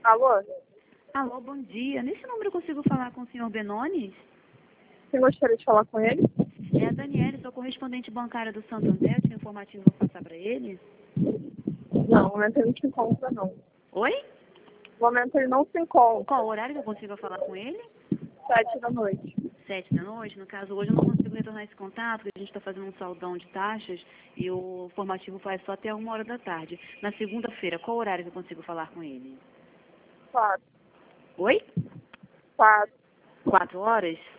Alô? Alô, bom dia. Nesse número eu consigo falar com o senhor Benones? Você gostaria de falar com ele? É a Daniela, sou correspondente bancária do Santander. Tinha informativo, vou passar para ele. Não, no momento ele não se encontra, não. Oi? No momento ele não se encontra. Qual o horário que eu consigo falar com ele? 7 da noite. 7 da noite. No caso, hoje eu não consigo retornar esse contato, porque a gente está fazendo um saldão de taxas e o formativo faz só até 1 hora da tarde. Na segunda-feira, qual horário que eu consigo falar com ele? 4. Oi? 4. 4 horas?